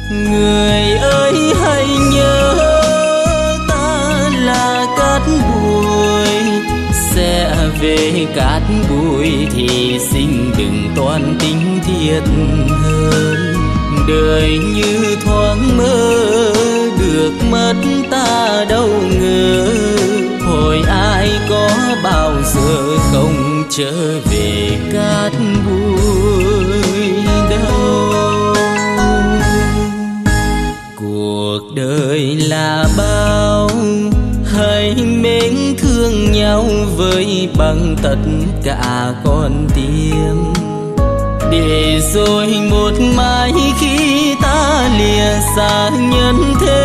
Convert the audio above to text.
Người ơi hãy nhớ ta là cát bụi, sẽ về cát bụi thì xin đừng toan tính thiệt hơn. Đời như thoáng mơ, được mất ta đâu ngờ, hồi ai có bao giờ không trở về cát bụi đâu. Cuộc đời là bao, hãy mến thương nhau với bằng tất cả con tim, để rồi một mai khi ta lìa xa nhân thế,